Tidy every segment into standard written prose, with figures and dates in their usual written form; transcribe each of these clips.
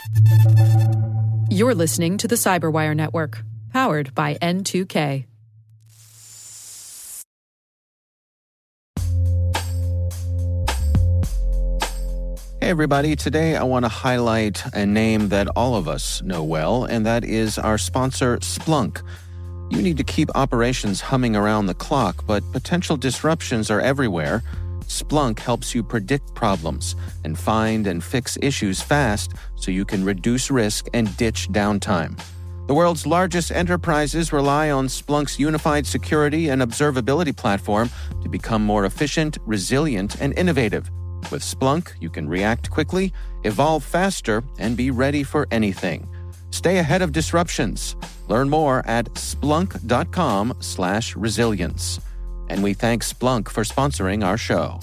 You're listening to the Cyberwire Network, powered by N2K. Hey everybody, today I want to highlight a name that all of us know well, and that is our sponsor, Splunk. You need to keep operations humming around the clock, but potential disruptions are everywhere. Splunk helps you predict problems and find and fix issues fast so you can reduce risk and ditch downtime. The world's largest enterprises rely on Splunk's unified security and observability platform to become more efficient, resilient, and innovative. With Splunk, you can react quickly, evolve faster, and be ready for anything. Stay ahead of disruptions. Learn more at splunk.com/resilience. And we thank Splunk for sponsoring our show.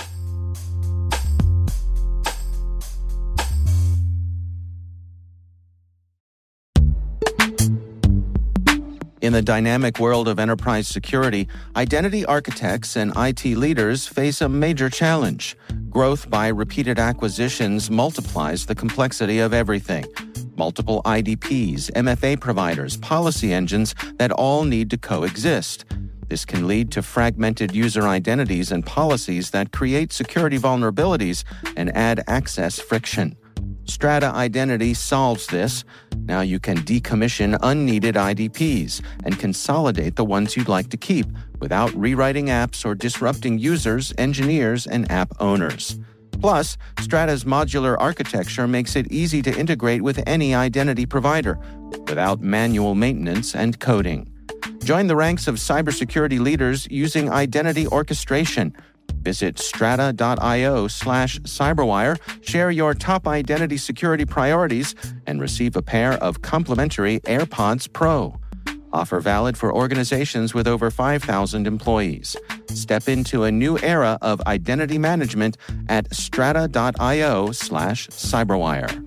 In the dynamic world of enterprise security, identity architects and IT leaders face a major challenge. Growth by repeated acquisitions multiplies the complexity of everything. Multiple IDPs, MFA providers, policy engines that all need to coexist. This can lead to fragmented user identities and policies that create security vulnerabilities and add access friction. Strata Identity solves this. Now you can decommission unneeded IDPs and consolidate the ones you'd like to keep without rewriting apps or disrupting users, engineers, and app owners. Plus, Strata's modular architecture makes it easy to integrate with any identity provider without manual maintenance and coding. Join the ranks of cybersecurity leaders using identity orchestration. Visit strata.io/cyberwire, share your top identity security priorities, and receive a pair of complimentary AirPods Pro. Offer valid for organizations with over 5,000 employees. Step into a new era of identity management at strata.io/cyberwire.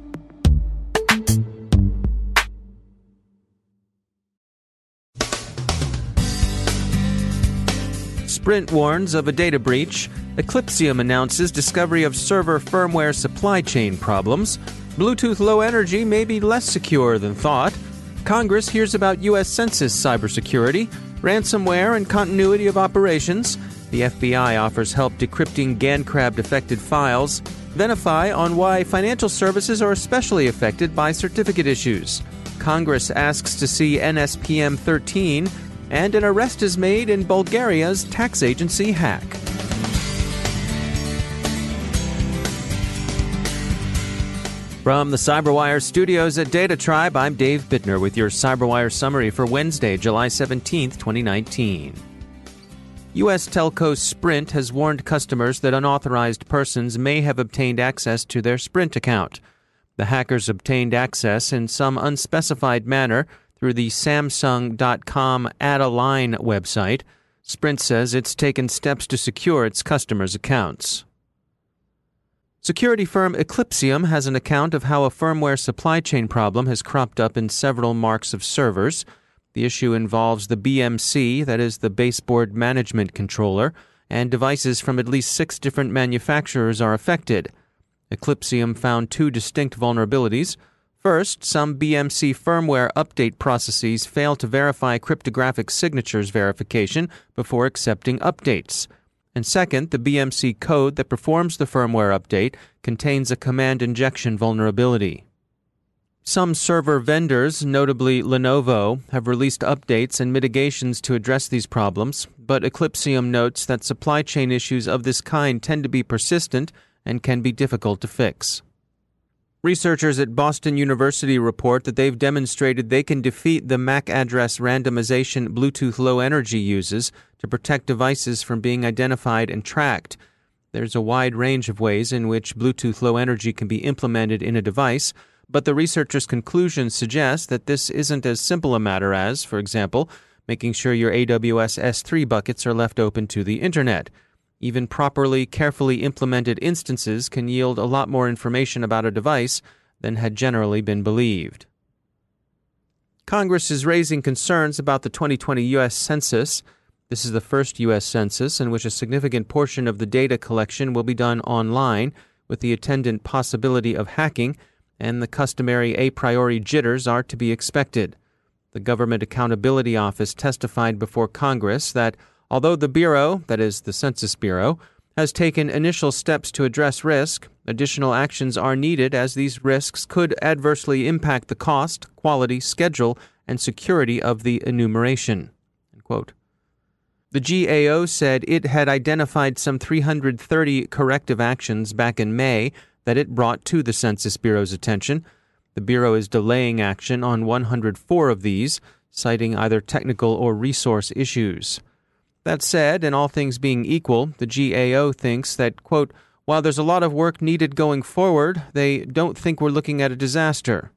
Sprint warns of a data breach. Eclipsium announces discovery of server firmware supply chain problems. Bluetooth Low Energy may be less secure than thought. Congress hears about U.S. Census cybersecurity, ransomware, and continuity of operations. The FBI offers help decrypting GandCrab-affected files. Venafi on why financial services are especially affected by certificate issues. Congress asks to see NSPM 13. And an arrest is made in Bulgaria's tax agency hack. From the Cyberwire studios at Data Tribe, I'm Dave Bittner with your Cyberwire summary for Wednesday, July 17, 2019. U.S. telco Sprint has warned customers that unauthorized persons may have obtained access to their Sprint account. The hackers obtained access in some unspecified manner through the Samsung.com Add a Line website. Sprint says it's taken steps to secure its customers' accounts. Security firm Eclipsium has an account of how a firmware supply chain problem has cropped up in several marks of servers. The issue involves the BMC, that is the baseboard management controller, and devices from at least 6 different manufacturers are affected. Eclipsium found 2 distinct vulnerabilities. First, some BMC firmware update processes fail to verify cryptographic signatures verification before accepting updates. And second, the BMC code that performs the firmware update contains a command injection vulnerability. Some server vendors, notably Lenovo, have released updates and mitigations to address these problems, but Eclipsium notes that supply chain issues of this kind tend to be persistent and can be difficult to fix. Researchers at Boston University report that they've demonstrated they can defeat the MAC address randomization Bluetooth Low Energy uses to protect devices from being identified and tracked. There's a wide range of ways in which Bluetooth Low Energy can be implemented in a device, but the researchers' conclusions suggest that this isn't as simple a matter as, for example, making sure your AWS S3 buckets are left open to the Internet. Even properly, carefully implemented instances can yield a lot more information about a device than had generally been believed. Congress is raising concerns about the 2020 U.S. Census. This is the first U.S. Census in which a significant portion of the data collection will be done online, with the attendant possibility of hacking, and the customary a priori jitters are to be expected. The Government Accountability Office testified before Congress that although the Bureau, that is the Census Bureau, has taken initial steps to address risk, additional actions are needed as these risks could adversely impact the cost, quality, schedule, and security of the enumeration. End quote. The GAO said it had identified some 330 corrective actions back in May that it brought to the Census Bureau's attention. The Bureau is delaying action on 104 of these, citing either technical or resource issues. That said, and all things being equal, the GAO thinks that, quote, while there's a lot of work needed going forward, they don't think we're looking at a disaster.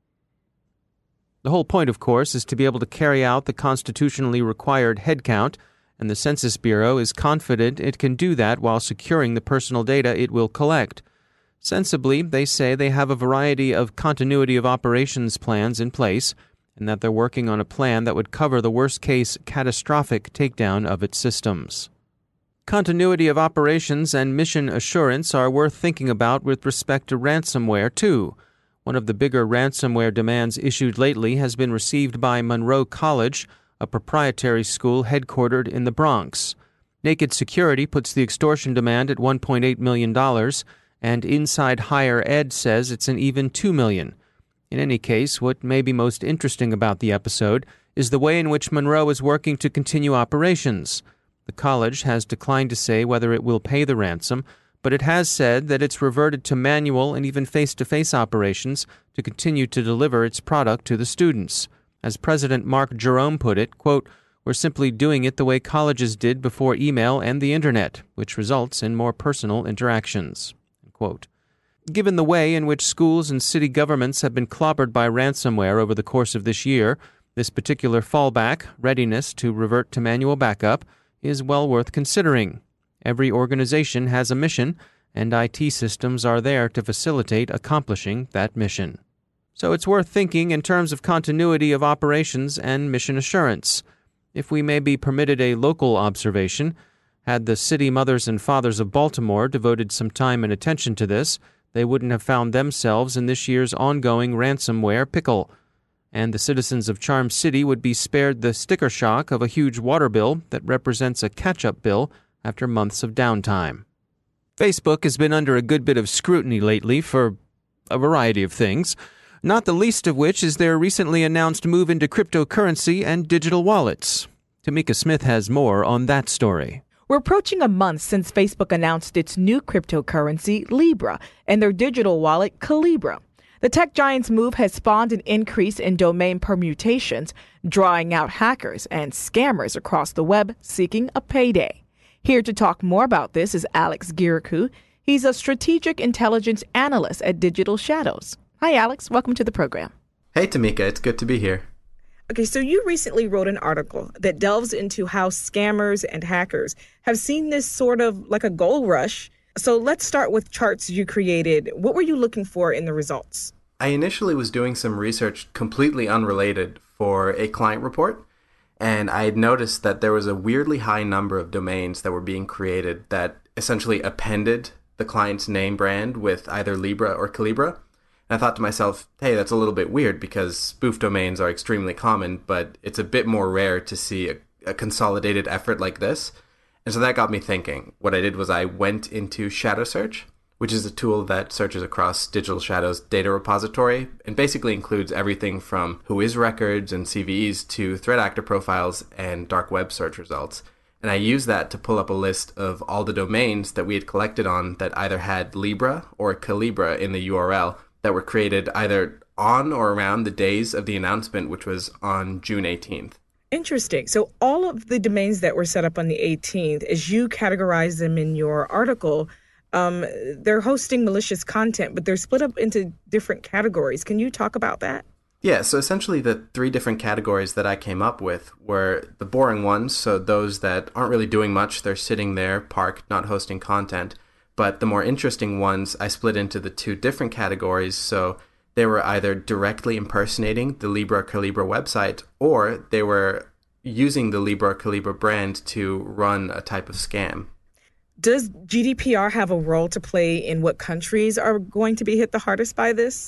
The whole point, of course, is to be able to carry out the constitutionally required headcount, and the Census Bureau is confident it can do that while securing the personal data it will collect. Sensibly, they say they have a variety of continuity of operations plans in place, and that they're working on a plan that would cover the worst-case catastrophic takedown of its systems. Continuity of operations and mission assurance are worth thinking about with respect to ransomware, too. One of the bigger ransomware demands issued lately has been received by Monroe College, a proprietary school headquartered in the Bronx. Naked Security puts the extortion demand at $1.8 million, and Inside Higher Ed says it's an even $2 million. In any case, what may be most interesting about the episode is the way in which Monroe is working to continue operations. The college has declined to say whether it will pay the ransom, but it has said that it's reverted to manual and even face-to-face operations to continue to deliver its product to the students. As President Mark Jerome put it, quote, we're simply doing it the way colleges did before email and the internet, which results in more personal interactions. End quote. Given the way in which schools and city governments have been clobbered by ransomware over the course of this year, this particular fallback, readiness to revert to manual backup, is well worth considering. Every organization has a mission, and IT systems are there to facilitate accomplishing that mission. So it's worth thinking in terms of continuity of operations and mission assurance. If we may be permitted a local observation, had the city mothers and fathers of Baltimore devoted some time and attention to this, they wouldn't have found themselves in this year's ongoing ransomware pickle. And the citizens of Charm City would be spared the sticker shock of a huge water bill that represents a catch-up bill after months of downtime. Facebook has been under a good bit of scrutiny lately for a variety of things, not the least of which is their recently announced move into cryptocurrency and digital wallets. Tamika Smith has more on that story. We're approaching a month since Facebook announced its new cryptocurrency, Libra, and their digital wallet, Calibra. The tech giant's move has spawned an increase in domain permutations, drawing out hackers and scammers across the web seeking a payday. Here to talk more about this is Alex Girikou. He's a strategic intelligence analyst at Digital Shadows. Hi, Alex. Welcome to the program. Hey, Tamika. It's good to be here. Okay, so you recently wrote an article that delves into how scammers and hackers have seen this sort of like a gold rush. So let's start with charts you created. What were you looking for in the results? I initially was doing some research completely unrelated for a client report, and I had noticed that there was a weirdly high number of domains that were being created that essentially appended the client's name brand with either Libra or Calibra. And I thought to myself, hey, that's a little bit weird because spoof domains are extremely common, but it's a bit more rare to see a consolidated effort like this. And so that got me thinking. What I did was I went into Shadow Search, which is a tool that searches across Digital Shadow's data repository and basically includes everything from Whois records and CVEs to threat actor profiles and dark web search results. And I used that to pull up a list of all the domains that we had collected on that either had Libra or Calibra in the URL that were created either on or around the days of the announcement, which was on June 18th. Interesting. So all of the domains that were set up on the 18th, as you categorize them in your article, they're hosting malicious content, but they're split up into different categories. Can you talk about that? Yeah, so essentially the three different categories that I came up with were the boring ones, so those that aren't really doing much, they're sitting there, parked, not hosting content. But the more interesting ones, I split into the two different categories, so they were either directly impersonating the Libra Calibra website, or they were using the Libra Calibra brand to run a type of scam. Does GDPR have a role to play in what countries are going to be hit the hardest by this?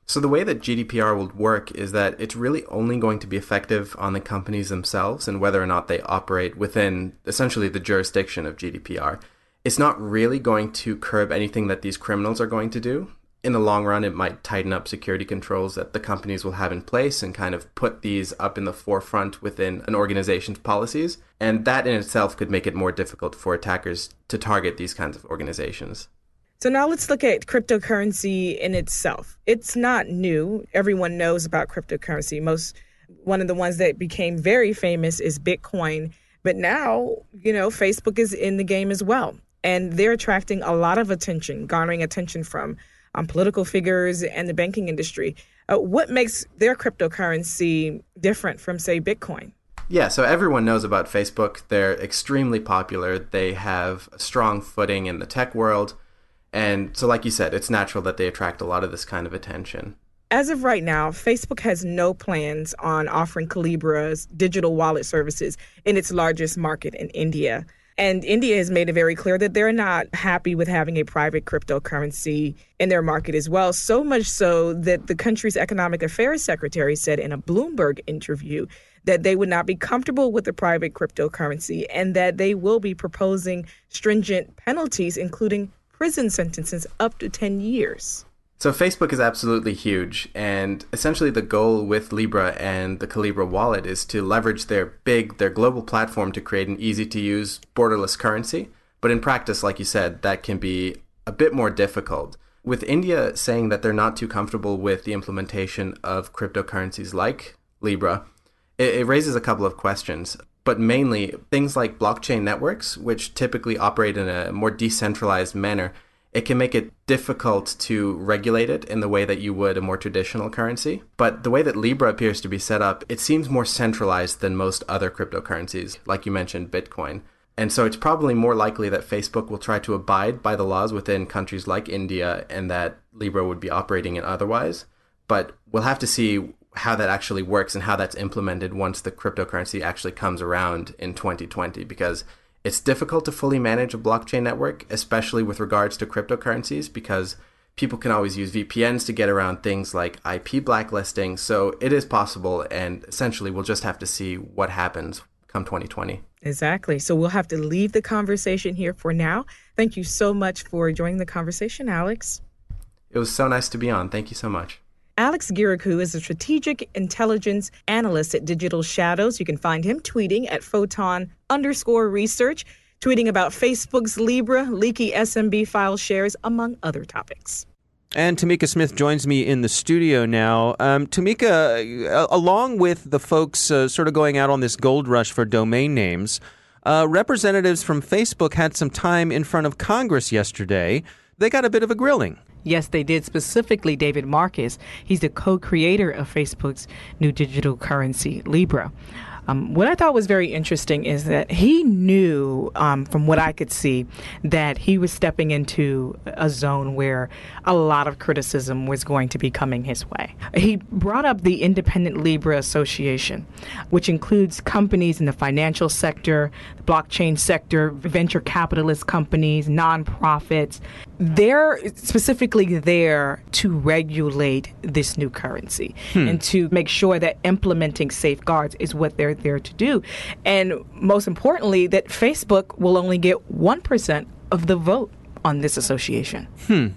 So the way that GDPR will work is that it's really only going to be effective on the companies themselves and whether or not they operate within essentially the jurisdiction of GDPR. It's not really going to curb anything that these criminals are going to do. In the long run, it might tighten up security controls that the companies will have in place and kind of put these up in the forefront within an organization's policies. And that in itself could make it more difficult for attackers to target these kinds of organizations. So now let's look at cryptocurrency in itself. It's not new. Everyone knows about cryptocurrency. One of the ones that became very famous is Bitcoin. But now, Facebook is in the game as well. And they're attracting a lot of attention, garnering attention from political figures and the banking industry. What makes their cryptocurrency different from, say, Bitcoin? Yeah, so everyone knows about Facebook. They're extremely popular. They have a strong footing in the tech world. And so, like you said, it's natural that they attract a lot of this kind of attention. As of right now, Facebook has no plans on offering Calibra's digital wallet services in its largest market in India. And India has made it very clear that they're not happy with having a private cryptocurrency in their market as well, so much so that the country's economic affairs secretary said in a Bloomberg interview that they would not be comfortable with the private cryptocurrency and that they will be proposing stringent penalties, including prison sentences up to 10 years. So Facebook is absolutely huge, and essentially the goal with Libra and the Calibra wallet is to leverage their global platform to create an easy-to-use, borderless currency. But in practice, like you said, that can be a bit more difficult. With India saying that they're not too comfortable with the implementation of cryptocurrencies like Libra, it raises a couple of questions. But mainly, things like blockchain networks, which typically operate in a more decentralized manner, it can make it difficult to regulate it in the way that you would a more traditional currency. But the way that Libra appears to be set up, it seems more centralized than most other cryptocurrencies, like you mentioned, Bitcoin. And so it's probably more likely that Facebook will try to abide by the laws within countries like India and that Libra would be operating in otherwise. But we'll have to see how that actually works and how that's implemented once the cryptocurrency actually comes around in 2020, because it's difficult to fully manage a blockchain network, especially with regards to cryptocurrencies, because people can always use VPNs to get around things like IP blacklisting. So it is possible, and essentially we'll just have to see what happens come 2020. Exactly. So we'll have to leave the conversation here for now. Thank you so much for joining the conversation, Alex. It was so nice to be on. Thank you so much. Alex Girikou is a strategic intelligence analyst at Digital Shadows. You can find him tweeting at photon_research, tweeting about Facebook's Libra, leaky SMB file shares, among other topics. And Tamika Smith joins me in the studio now. Tamika, along with the folks sort of going out on this gold rush for domain names, representatives from Facebook had some time in front of Congress yesterday. They got a bit of a grilling. Yes, they did. Specifically, David Marcus. He's the co-creator of Facebook's new digital currency, Libra. What I thought was very interesting is that he knew, from what I could see, that he was stepping into a zone where a lot of criticism was going to be coming his way. He brought up the Independent Libra Association, which includes companies in the financial sector, the blockchain sector, venture capitalist companies, nonprofits. They're specifically there to regulate this new currency and to make sure that implementing safeguards is what they're there to do. And most importantly, that Facebook will only get 1% of the vote on this association.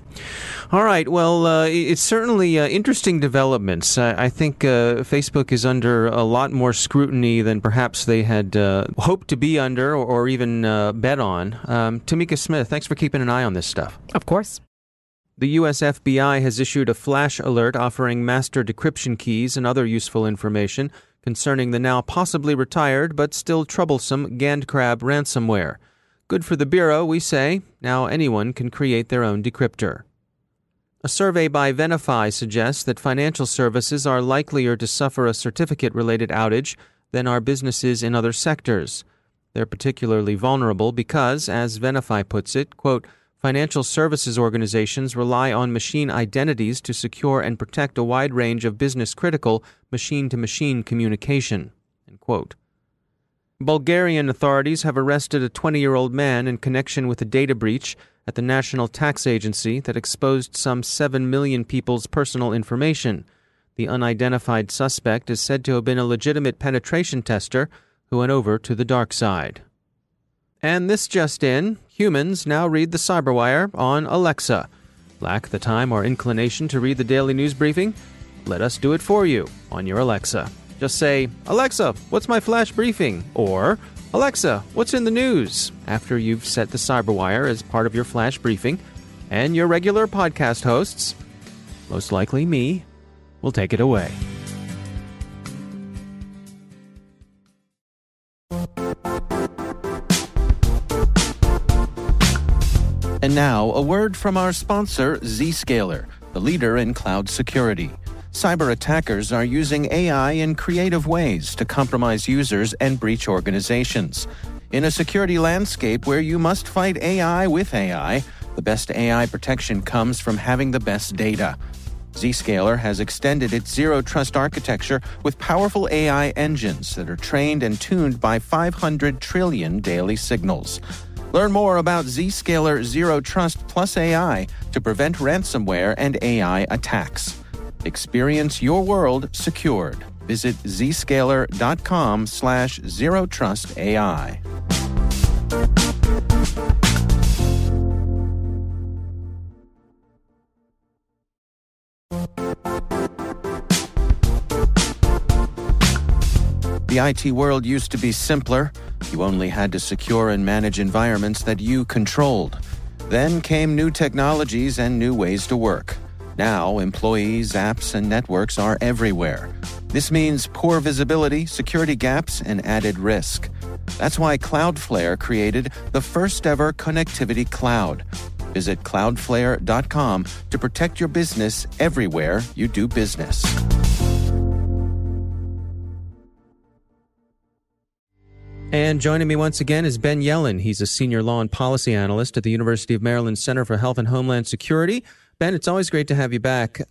All right. Well, it's certainly interesting developments. I think Facebook is under a lot more scrutiny than perhaps they had hoped to be under or even bet on. Tamika Smith, thanks for keeping an eye on this stuff. Of course. The U.S. FBI has issued a flash alert offering master decryption keys and other useful information concerning the now possibly retired but still troublesome GandCrab ransomware. Good for the Bureau, we say. Now anyone can create their own decryptor. A survey by Venafi suggests that financial services are likelier to suffer a certificate-related outage than are businesses in other sectors. They're particularly vulnerable because, as Venafi puts it, quote, financial services organizations rely on machine identities to secure and protect a wide range of business-critical machine-to-machine communication, end quote. Bulgarian authorities have arrested a 20-year-old man in connection with a data breach at the National Tax Agency that exposed some 7 million people's personal information. The unidentified suspect is said to have been a legitimate penetration tester who went over to the dark side. And this just in, humans now read the Cyberwire on Alexa. Lack the time or inclination to read the daily news briefing? Let us do it for you on your Alexa. Just say, "Alexa, what's my flash briefing?" Or, "Alexa, what's in the news?" after you've set the Cyberwire as part of your flash briefing, and your regular podcast hosts, most likely me, will take it away. And now, a word from our sponsor, Zscaler, the leader in cloud security. Cyber attackers are using AI in creative ways to compromise users and breach organizations. In a security landscape where you must fight AI with AI, the best AI protection comes from having the best data. Zscaler has extended its zero-trust architecture with powerful AI engines that are trained and tuned by 500 trillion daily signals. Learn more about Zscaler Zero Trust Plus AI to prevent ransomware and AI attacks. Experience your world secured. Visit zscaler.com/zerotrustai. The IT world used to be simpler. You only had to secure and manage environments that you controlled. Then came new technologies and new ways to work. Now, employees, apps, and networks are everywhere. This means poor visibility, security gaps, and added risk. That's why Cloudflare created the first-ever connectivity cloud. Visit cloudflare.com to protect your business everywhere you do business. And joining me once again is Ben Yelin. He's a senior law and policy analyst at the University of Maryland Center for Health and Homeland Security. Ben, it's always great to have you back.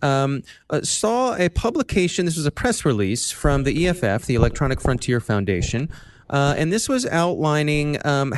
Saw a publication, this was a press release from the EFF, the Electronic Frontier Foundation, and this was outlining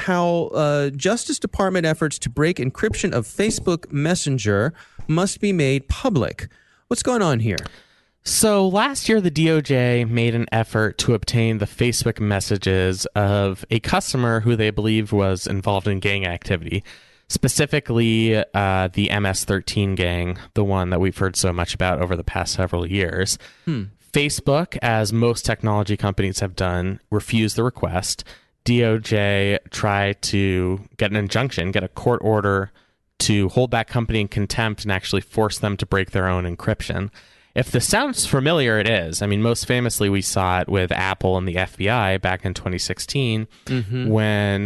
how Justice Department efforts to break encryption of Facebook Messenger must be made public. What's going on here? So last year, the DOJ made an effort to obtain the Facebook messages of a customer who they believed was involved in gang activity, specifically the MS-13 gang, the one that we've heard so much about over the past several years. Facebook, as most technology companies have done, refused the request. DOJ tried to get an injunction, get a court order to hold that company in contempt and actually force them to break their own encryption. If this sounds familiar, it is. I mean, most famously, we saw it with Apple and the FBI back in 2016 when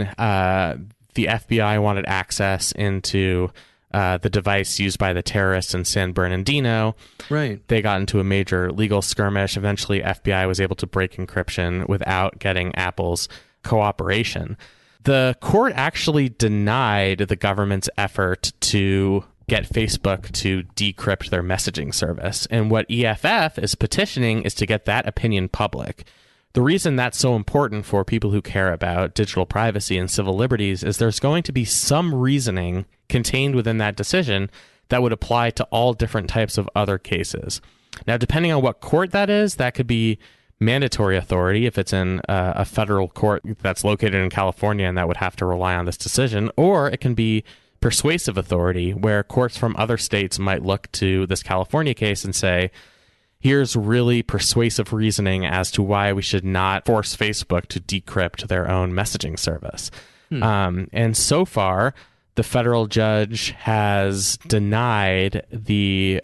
the FBI wanted access into the device used by the terrorists in San Bernardino. Right. They got into a major legal skirmish. Eventually, FBI was able to break encryption without getting Apple's cooperation. The court actually denied the government's effort to get Facebook to decrypt their messaging service. And what EFF is petitioning is to get that opinion public. The reason that's so important for people who care about digital privacy and civil liberties is there's going to be some reasoning contained within that decision that would apply to all different types of other cases. Now, depending on what court that is, that could be mandatory authority if it's in a federal court that's located in California and that would have to rely on this decision, or it can be persuasive authority where courts from other states might look to this California case and say, here's really persuasive reasoning as to why we should not force Facebook to decrypt their own messaging service. And so far, the federal judge has denied the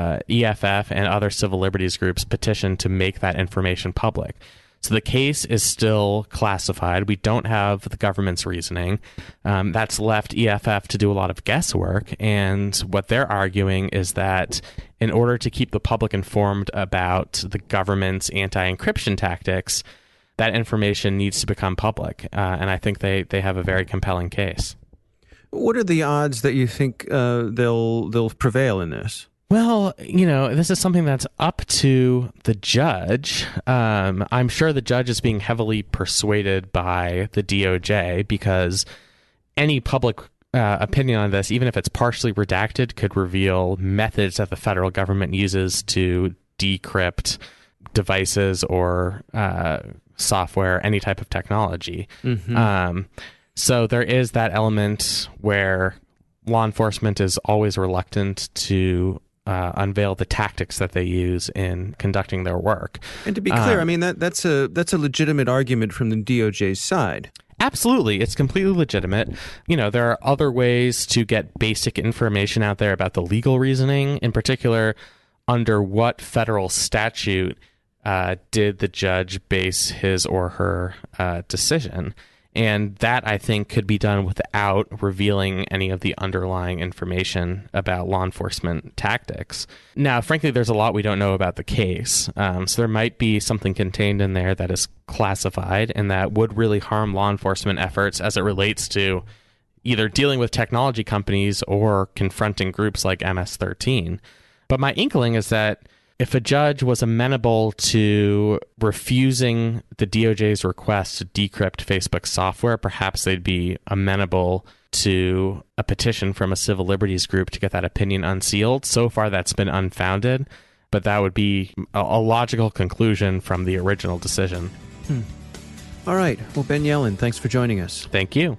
EFF and other civil liberties groups' petition to make that information public. So the case is still classified. We don't have the government's reasoning. That's left EFF to do a lot of guesswork. And what they're arguing is that in order to keep the public informed about the government's anti-encryption tactics, that information needs to become public. And I think they have a very compelling case. What are the odds that you think they'll prevail in this? Well, you know, this is something that's up to the judge. I'm sure the judge is being heavily persuaded by the DOJ because any public opinion on this, even if it's partially redacted, could reveal methods that the federal government uses to decrypt devices or software, any type of technology. So there is that element where law enforcement is always reluctant to unveil the tactics that they use in conducting their work. And to be clear, I mean, that's a legitimate argument from the DOJ's side. Absolutely. It's completely legitimate. You know, there are other ways to get basic information out there about the legal reasoning, in particular, under what federal statute did the judge base his or her decision. And that, I think, could be done without revealing any of the underlying information about law enforcement tactics. Now, frankly, there's a lot we don't know about the case. So there might be something contained in there that is classified and that would really harm law enforcement efforts as it relates to either dealing with technology companies or confronting groups like MS-13. But my inkling is that if a judge was amenable to refusing the DOJ's request to decrypt Facebook software, perhaps they'd be amenable to a petition from a civil liberties group to get that opinion unsealed. So far, that's been unfounded, but that would be a logical conclusion from the original decision. All right. Well, Ben Yelin, thanks for joining us. Thank you.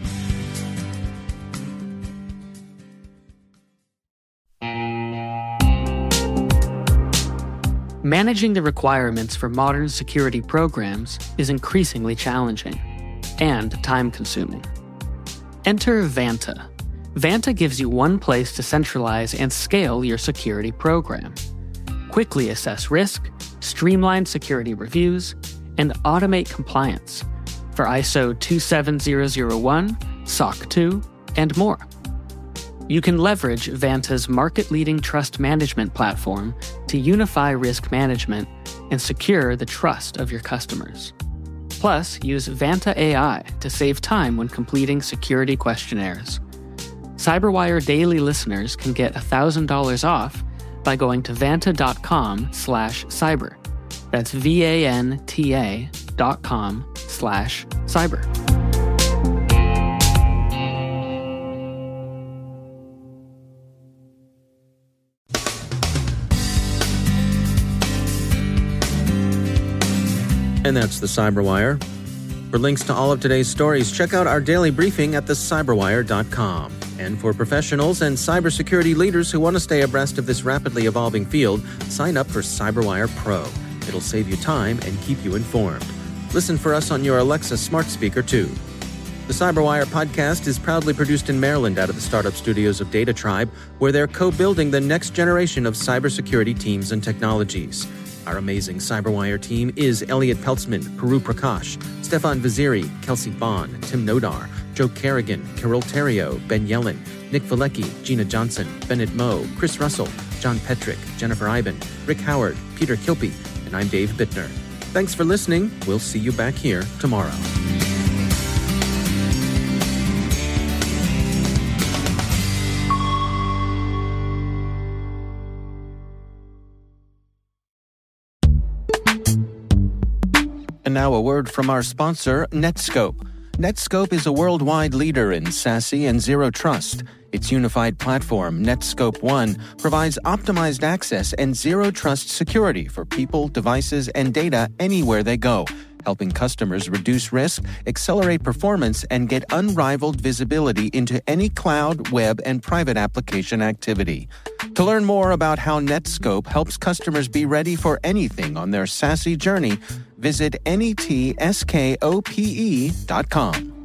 Managing the requirements for modern security programs is increasingly challenging and time-consuming. Enter Vanta. Vanta gives you one place to centralize and scale your security program. Quickly assess risk, streamline security reviews, and automate compliance for ISO 27001, SOC 2, and more. You can leverage Vanta's market-leading trust management platform to unify risk management and secure the trust of your customers. Plus, use Vanta AI to save time when completing security questionnaires. CyberWire Daily listeners can get $1,000 off by going to vanta.com/cyber. That's VANTA.com/cyber. And that's the Cyberwire. For links to all of today's stories, check out our daily briefing at thecyberwire.com. And for professionals and cybersecurity leaders who want to stay abreast of this rapidly evolving field, sign up for CyberWire Pro. It'll save you time and keep you informed. Listen for us on your Alexa smart speaker, too. The Cyberwire podcast is proudly produced in Maryland out of the startup studios of Data Tribe, where they're co-building the next generation of cybersecurity teams and technologies. Our amazing Cyberwire team is Elliot Peltzman, Puru Prakash, Stefan Vaziri, Kelsey Bond, Tim Nodar, Joe Kerrigan, Carol Terrio, Ben Yelin, Nick Valecki, Gina Johnson, Bennett Moe, Chris Russell, John Petrick, Jennifer Iben, Rick Howard, Peter Kilpie, and I'm Dave Bittner. Thanks for listening. We'll see you back here tomorrow. And now a word from our sponsor, Netskope. Netskope is a worldwide leader in SASE and Zero Trust. Its unified platform, Netskope One, provides optimized access and Zero Trust security for people, devices, and data anywhere they go, helping customers reduce risk, accelerate performance, and get unrivaled visibility into any cloud, web, and private application activity. To learn more about how Netskope helps customers be ready for anything on their SASE journey, visit netskope.com.